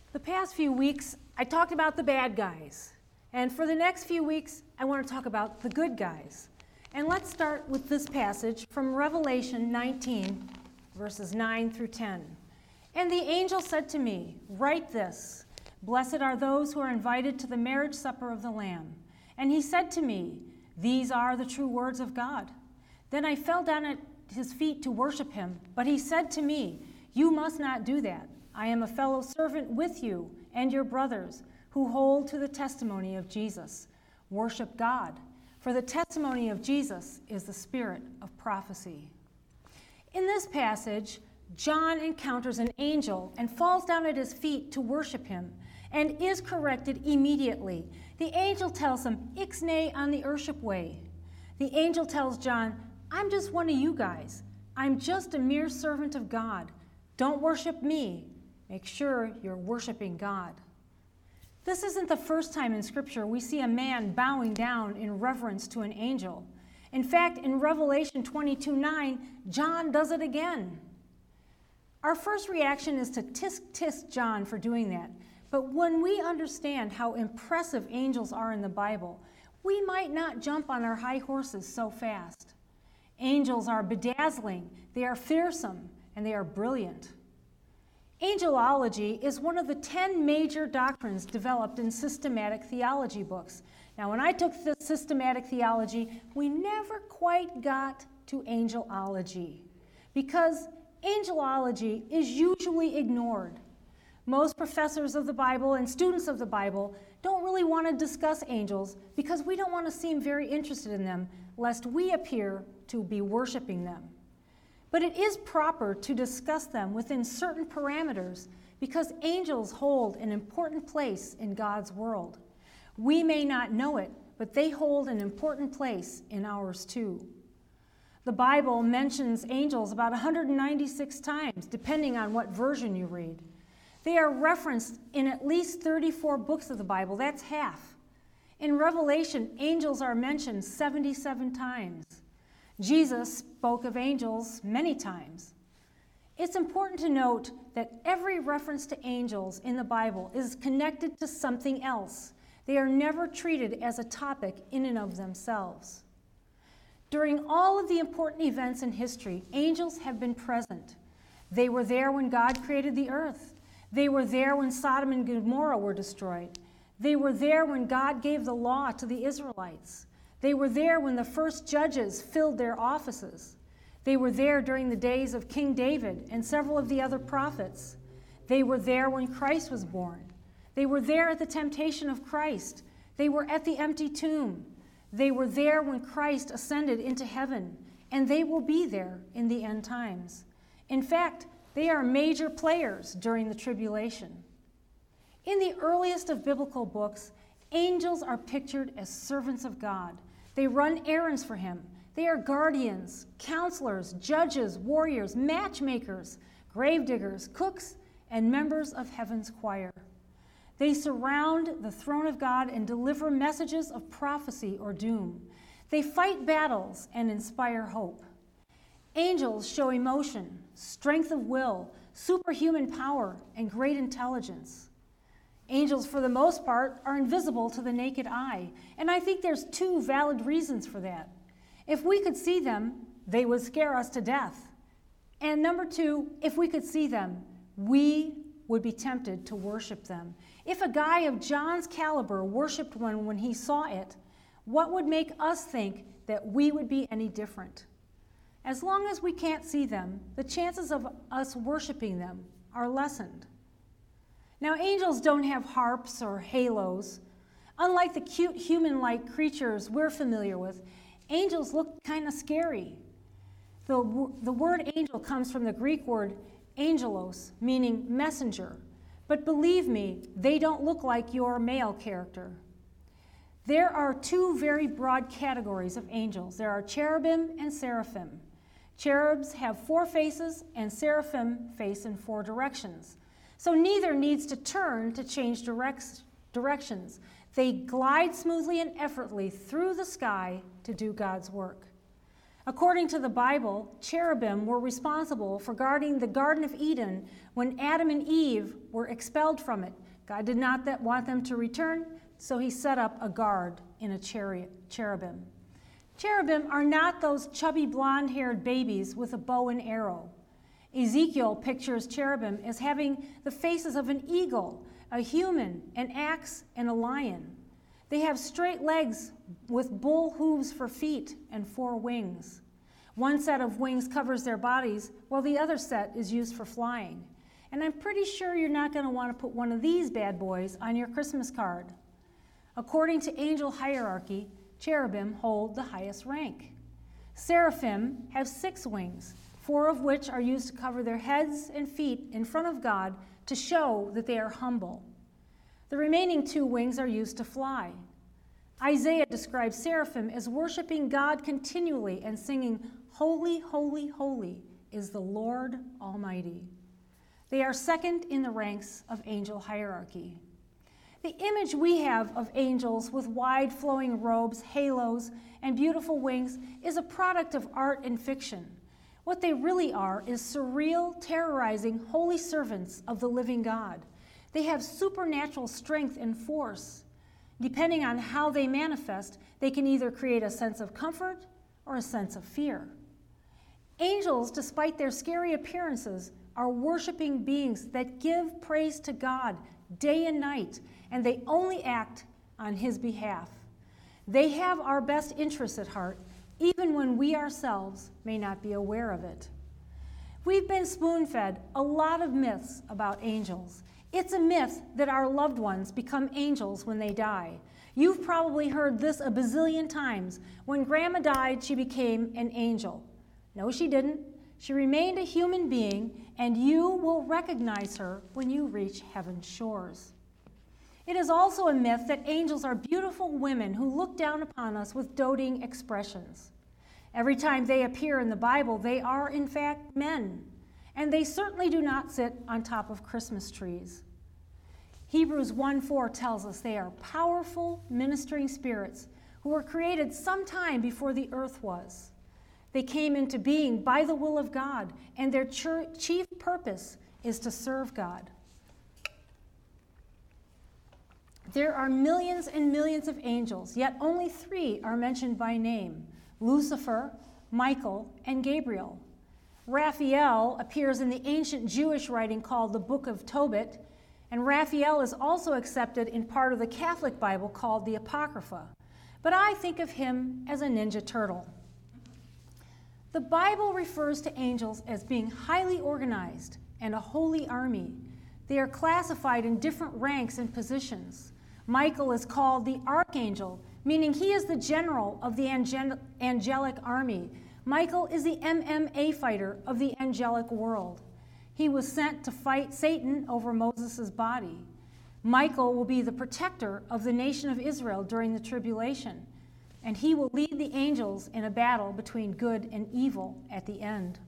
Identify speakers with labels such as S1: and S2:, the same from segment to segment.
S1: The past few weeks, I talked about the bad guys. And for the next few weeks, I want to talk about the good guys. And let's start with this passage from Revelation 19, verses 9 through 10. And the angel said to me, "Write this, blessed are those who are invited to the marriage supper of the Lamb." And he said to me, "These are the true words of God." Then I fell down at his feet to worship him. But he said to me, "You must not do that. I am a fellow servant with you and your brothers who hold to the testimony of Jesus. Worship God, for the testimony of Jesus is the spirit of prophecy." In this passage, John encounters an angel and falls down at his feet to worship him and is corrected immediately. The angel tells him, "Ixnay on the Urship way." The angel tells John, "I'm just one of you guys. I'm just a mere servant of God. Don't worship me. Make sure you're worshiping God." This isn't the first time in Scripture we see a man bowing down in reverence to an angel. In fact, in Revelation 22:9, John does it again. Our first reaction is to tisk John for doing that. But when we understand how impressive angels are in the Bible, we might not jump on our high horses so fast. Angels are bedazzling, they are fearsome, and they are brilliant. Angelology is one of the 10 major doctrines developed in systematic theology books. Now, when I took the systematic theology, we never quite got to angelology because angelology is usually ignored. Most professors of the Bible and students of the Bible don't really want to discuss angels because we don't want to seem very interested in them, lest we appear to be worshiping them. But it is proper to discuss them within certain parameters because angels hold an important place in God's world. We may not know it, but they hold an important place in ours too. The Bible mentions angels about 196 times, depending on what version you read. They are referenced in at least 34 books of the Bible. That's half. In Revelation, angels are mentioned 77 times. Jesus spoke of angels many times. It's important to note that every reference to angels in the Bible is connected to something else. They are never treated as a topic in and of themselves. During all of the important events in history, angels have been present. They were there when God created the earth. They were there when Sodom and Gomorrah were destroyed. They were there when God gave the law to the Israelites. They were there when the first judges filled their offices. They were there during the days of King David and several of the other prophets. They were there when Christ was born. They were there at the temptation of Christ. They were at the empty tomb. They were there when Christ ascended into heaven, and they will be there in the end times. In fact, they are major players during the tribulation. In the earliest of biblical books, angels are pictured as servants of God. They run errands for him. They are guardians, counselors, judges, warriors, matchmakers, gravediggers, cooks, and members of heaven's choir. They surround the throne of God and deliver messages of prophecy or doom. They fight battles and inspire hope. Angels show emotion, strength of will, superhuman power, and great intelligence. Angels, for the most part, are invisible to the naked eye, and I think there's two valid reasons for that. If we could see them, they would scare us to death. And number two, if we could see them, we would be tempted to worship them. If a guy of John's caliber worshiped one when he saw it, what would make us think that we would be any different? As long as we can't see them, the chances of us worshiping them are lessened. Now, angels don't have harps or halos. Unlike the cute human-like creatures we're familiar with, angels look kind of scary. The word angel comes from the Greek word angelos, meaning messenger. But believe me, they don't look like your male character. There are two very broad categories of angels. There are cherubim and seraphim. Cherubs have 4 faces, and seraphim face in 4 directions. So neither needs to turn to change directions. They glide smoothly and effortlessly through the sky to do God's work. According to the Bible, cherubim were responsible for guarding the Garden of Eden when Adam and Eve were expelled from it. God did not want them to return, so he set up a guard in a cherubim. Cherubim are not those chubby blonde-haired babies with a bow and arrow. Ezekiel pictures cherubim as having the faces of an eagle, a human, an axe, and a lion. They have straight legs with bull hooves for feet and 4 wings. One set of wings covers their bodies, while the other set is used for flying. And I'm pretty sure you're not going to want to put one of these bad boys on your Christmas card. According to angel hierarchy, cherubim hold the highest rank. Seraphim have 6 wings, 4 of which are used to cover their heads and feet in front of God to show that they are humble. The remaining 2 wings are used to fly. Isaiah describes seraphim as worshiping God continually and singing, "Holy, holy, holy is the Lord Almighty." They are second in the ranks of angel hierarchy. The image we have of angels with wide flowing robes, halos, and beautiful wings is a product of art and fiction. What they really are is surreal, terrorizing, holy servants of the living God. They have supernatural strength and force. Depending on how they manifest, they can either create a sense of comfort or a sense of fear. Angels, despite their scary appearances, are worshiping beings that give praise to God day and night, and they only act on his behalf. They have our best interests at heart, even when we ourselves may not be aware of it. We've been spoon-fed a lot of myths about angels. It's a myth that our loved ones become angels when they die. You've probably heard this a bazillion times. When Grandma died, she became an angel. No, she didn't. She remained a human being, and you will recognize her when you reach heaven's shores. It is also a myth that angels are beautiful women who look down upon us with doting expressions. Every time they appear in the Bible, they are, in fact, men. And they certainly do not sit on top of Christmas trees. Hebrews 1:4 tells us they are powerful ministering spirits who were created sometime before the earth was. They came into being by the will of God, and their chief purpose is to serve God. There are millions and millions of angels, yet only 3 are mentioned by name: Lucifer, Michael, and Gabriel. Raphael appears in the ancient Jewish writing called the Book of Tobit, and Raphael is also accepted in part of the Catholic Bible called the Apocrypha. But I think of him as a Ninja Turtle. The Bible refers to angels as being highly organized and a holy army. They are classified in different ranks and positions. Michael is called the Archangel, meaning he is the general of the angelic army. Michael is the MMA fighter of the angelic world. He was sent to fight Satan over Moses' body. Michael will be the protector of the nation of Israel during the tribulation, and he will lead the angels in a battle between good and evil at the end.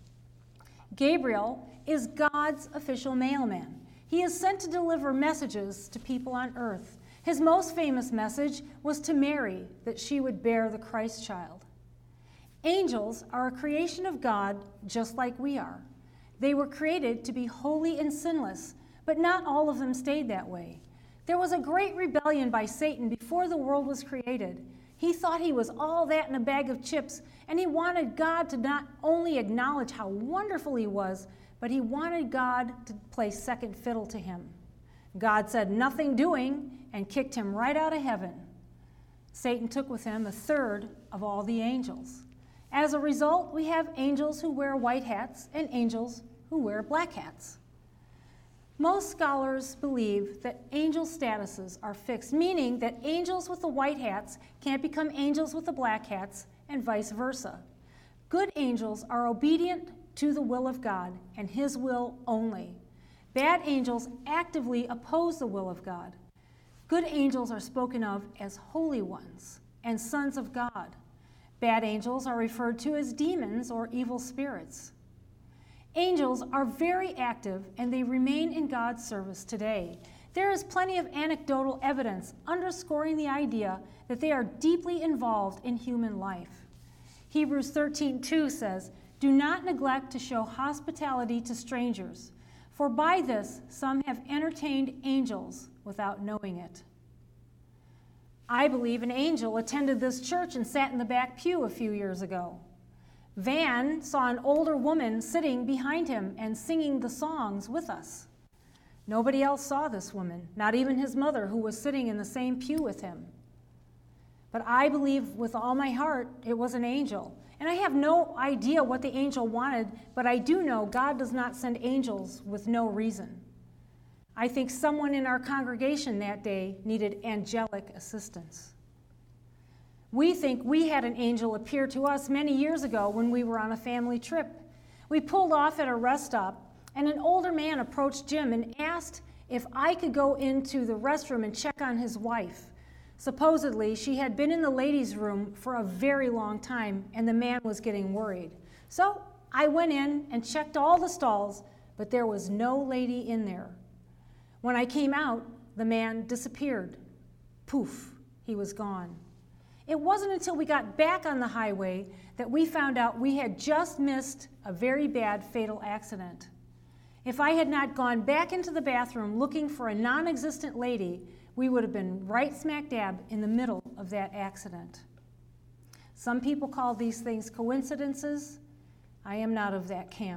S1: Gabriel is God's official mailman. He is sent to deliver messages to people on earth. His most famous message was to Mary, that she would bear the Christ child. Angels are a creation of God just like we are. They were created to be holy and sinless, but not all of them stayed that way. There was a great rebellion by Satan before the world was created. He thought he was all that in a bag of chips, and he wanted God to not only acknowledge how wonderful he was, but he wanted God to play second fiddle to him. God said nothing doing and kicked him right out of heaven. Satan took with him 1/3 of all the angels. As a result, we have angels who wear white hats and angels who wear black hats. Most scholars believe that angel statuses are fixed, meaning that angels with the white hats can't become angels with the black hats, and vice versa. Good angels are obedient to the will of God and his will only. Bad angels actively oppose the will of God. Good angels are spoken of as holy ones and sons of God. Bad angels are referred to as demons or evil spirits. Angels are very active, and they remain in God's service today. There is plenty of anecdotal evidence underscoring the idea that they are deeply involved in human life. Hebrews 13:2 says, "Do not neglect to show hospitality to strangers, for by this some have entertained angels without knowing it." I believe an angel attended this church and sat in the back pew a few years ago. Van saw an older woman sitting behind him and singing the songs with us. Nobody else saw this woman, not even his mother, who was sitting in the same pew with him. But I believe with all my heart it was an angel. And I have no idea what the angel wanted, but I do know God does not send angels with no reason. I think someone in our congregation that day needed angelic assistance. We think we had an angel appear to us many years ago when we were on a family trip. We pulled off at a rest stop, and an older man approached Jim and asked if I could go into the restroom and check on his wife. Supposedly, she had been in the ladies' room for a very long time, and the man was getting worried. So I went in and checked all the stalls, but there was no lady in there. When I came out, the man disappeared. Poof, he was gone. It wasn't until we got back on the highway that we found out we had just missed a very bad fatal accident. If I had not gone back into the bathroom looking for a non-existent lady, we would have been right smack dab in the middle of that accident. Some people call these things coincidences. I am not of that camp.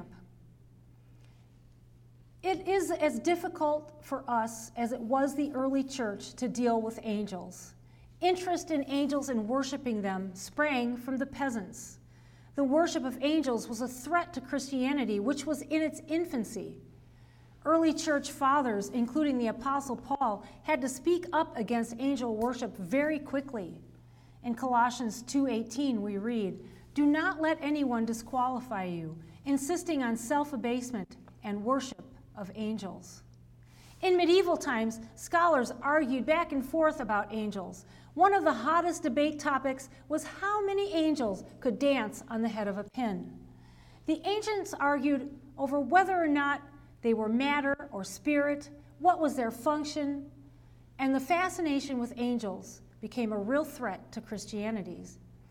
S1: It is as difficult for us as it was the early church to deal with angels. Interest in angels and worshiping them sprang from the peasants. The worship of angels was a threat to Christianity, which was in its infancy. Early church fathers, including the Apostle Paul, had to speak up against angel worship very quickly. In Colossians 2:18 we read, "Do not let anyone disqualify you, insisting on self-abasement and worship of angels." In medieval times, scholars argued back and forth about angels. One of the hottest debate topics was how many angels could dance on the head of a pin. The ancients argued over whether or not they were matter or spirit, what was their function, and the fascination with angels became a real threat to Christianity.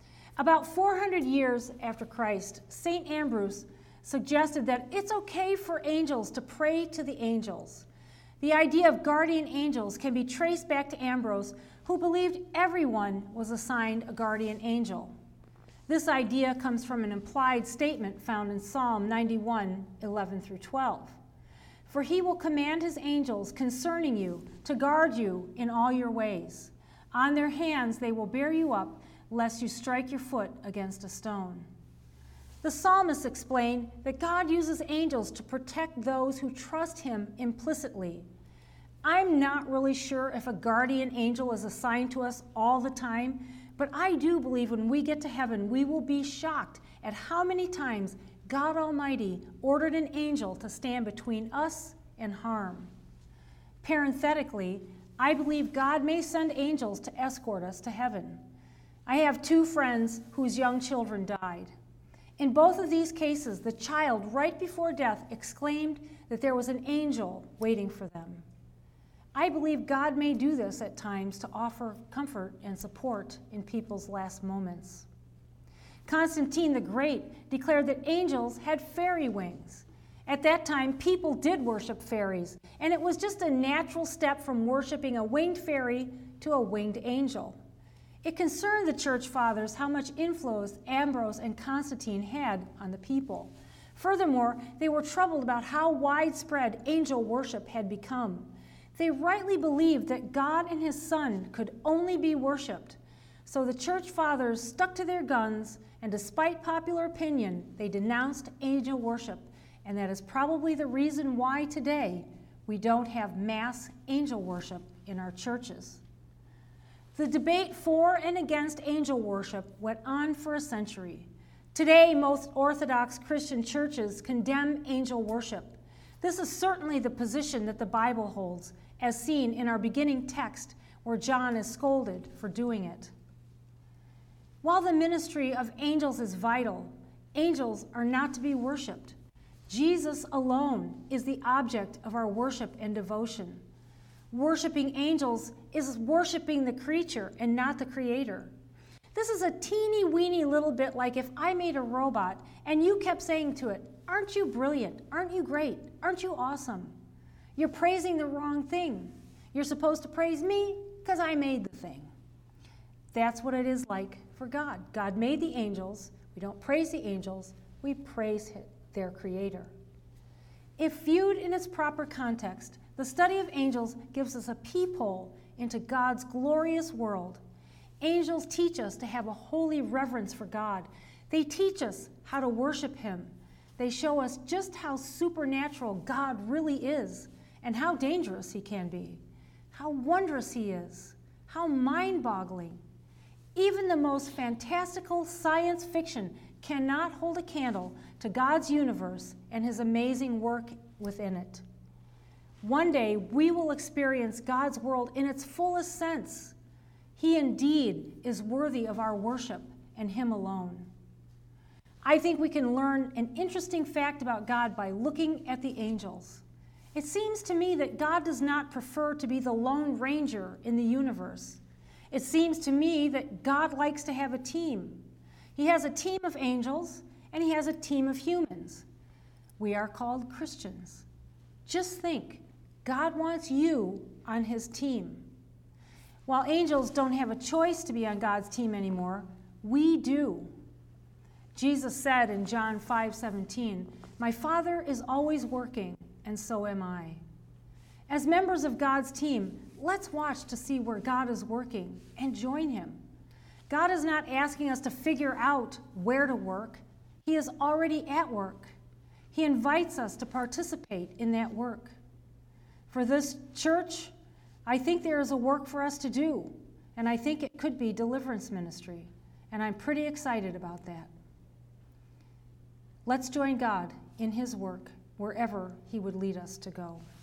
S1: About 400 years after Christ, St. Ambrose suggested that it's okay for angels to pray to the angels. The idea of guardian angels can be traced back to Ambrose, who believed everyone was assigned a guardian angel. This idea comes from an implied statement found in Psalm 91:11 through 12. "For he will command his angels concerning you to guard you in all your ways. On their hands they will bear you up, lest you strike your foot against a stone." The psalmist explained that God uses angels to protect those who trust him implicitly. I'm not really sure if a guardian angel is assigned to us all the time, but I do believe when we get to heaven, we will be shocked at how many times God Almighty ordered an angel to stand between us and harm. Parenthetically, I believe God may send angels to escort us to heaven. I have 2 friends whose young children died. In both of these cases, the child right before death exclaimed that there was an angel waiting for them. I believe God may do this at times to offer comfort and support in people's last moments. Constantine the Great declared that angels had fairy wings. At that time, people did worship fairies, and it was just a natural step from worshiping a winged fairy to a winged angel. It concerned the church fathers how much influence Ambrose and Constantine had on the people. Furthermore, they were troubled about how widespread angel worship had become. They rightly believed that God and his Son could only be worshiped. So the church fathers stuck to their guns, and despite popular opinion, they denounced angel worship. And that is probably the reason why today we don't have mass angel worship in our churches. The debate for and against angel worship went on for a century. Today, most Orthodox Christian churches condemn angel worship. This is certainly the position that the Bible holds, as seen in our beginning text where John is scolded for doing it. While the ministry of angels is vital, angels are not to be worshiped. Jesus alone is the object of our worship and devotion. Worshiping angels is worshiping the creature and not the Creator. This is a teeny weeny little bit like if I made a robot and you kept saying to it, "Aren't you brilliant? Aren't you great? Aren't you awesome?" You're praising the wrong thing. You're supposed to praise me because I made the thing. That's what it is like for God. God made the angels. We don't praise the angels. We praise their creator. If viewed in its proper context, the study of angels gives us a peephole into God's glorious world. Angels teach us to have a holy reverence for God. They teach us how to worship him. They show us just how supernatural God really is and how dangerous he can be, how wondrous he is, how mind-boggling. Even the most fantastical science fiction cannot hold a candle to God's universe and his amazing work within it. One day, we will experience God's world in its fullest sense. He indeed is worthy of our worship and him alone. I think we can learn an interesting fact about God by looking at the angels. It seems to me that God does not prefer to be the lone ranger in the universe. It seems to me that God likes to have a team. He has a team of angels, and he has a team of humans. We are called Christians. Just think, God wants you on his team. While angels don't have a choice to be on God's team anymore, we do. Jesus said in John 5:17, "My Father is always working, and so am I." As members of God's team, let's watch to see where God is working and join him. God is not asking us to figure out where to work. He is already at work. He invites us to participate in that work. For this church, I think there is a work for us to do, and I think it could be deliverance ministry, and I'm pretty excited about that. Let's join God in his work wherever he would lead us to go.